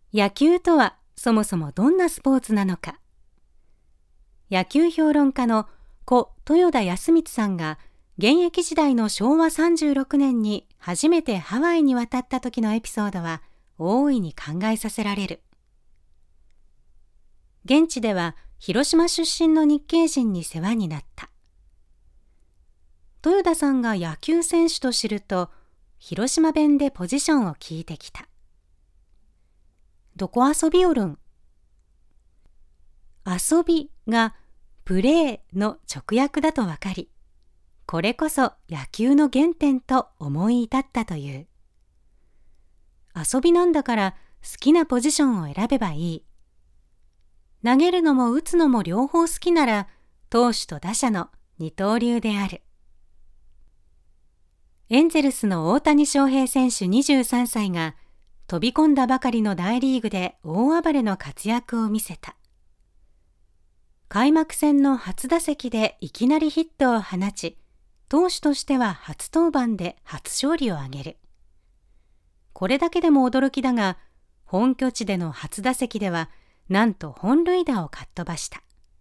野球とはそもそもどんなスポーツなのか。野球評論家の故豊田康光さんが現役時代の昭和36年に初めてハワイに渡った時のエピソードは大いに考えさせられる。現地では広島出身の日系人に世話になった。豊田さんが野球選手と知ると、広島弁でポジションを聞いてきた。どこ遊びおるん？遊びがプレーの直訳だとわかり、これこそ野球の原点と思い至ったという。遊びなんだから好きなポジションを選べばいい。投げるのも打つのも両方好きなら、投手と打者の二刀流である。エンゼルスの大谷翔平選手23歳が飛び込んだばかりの大リーグで大暴れの活躍を見せた。開幕戦の初打席でいきなりヒットを放ち、投手としては初登板で初勝利を挙げる。これだけでも驚きだが、本拠地での初打席ではなんと本塁打をかっ飛ばした。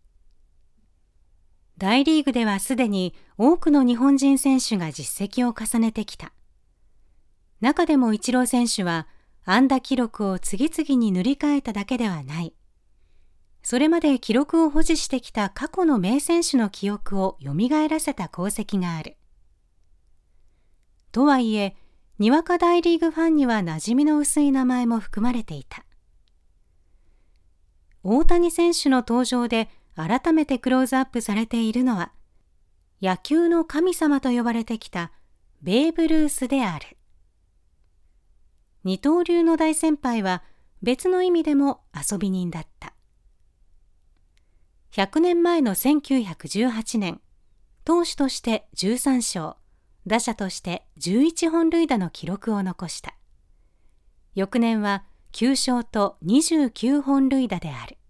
大リーグではすでに多くの日本人選手が実績を重ねてきた。中でもイチロー選手は安打記録を次々に塗り替えただけではない。それまで記録を保持してきた過去の名選手の記憶を蘇らせた功績がある。とはいえ、にわか大リーグファンには馴染みの薄い名前も含まれていた。大谷選手の登場で改めてクローズアップされているのは、野球の神様と呼ばれてきたベーブ・ルースである。二刀流の大先輩は別の意味でも遊び人だった。100年前の1918年、投手として13勝、打者として11本塁打の記録を残した。翌年は9勝と29本塁打である。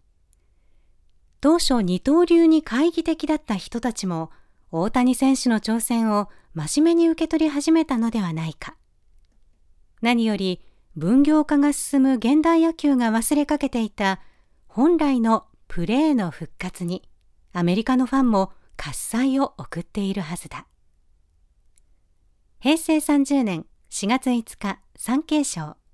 当初二刀流に懐疑的だった人たちも大谷選手の挑戦を真面目に受け取り始めたのではないか。何より分業化が進む現代野球が忘れかけていた本来のプレーの復活にアメリカのファンも喝采を送っているはずだ。平成30年4月5日、産経省。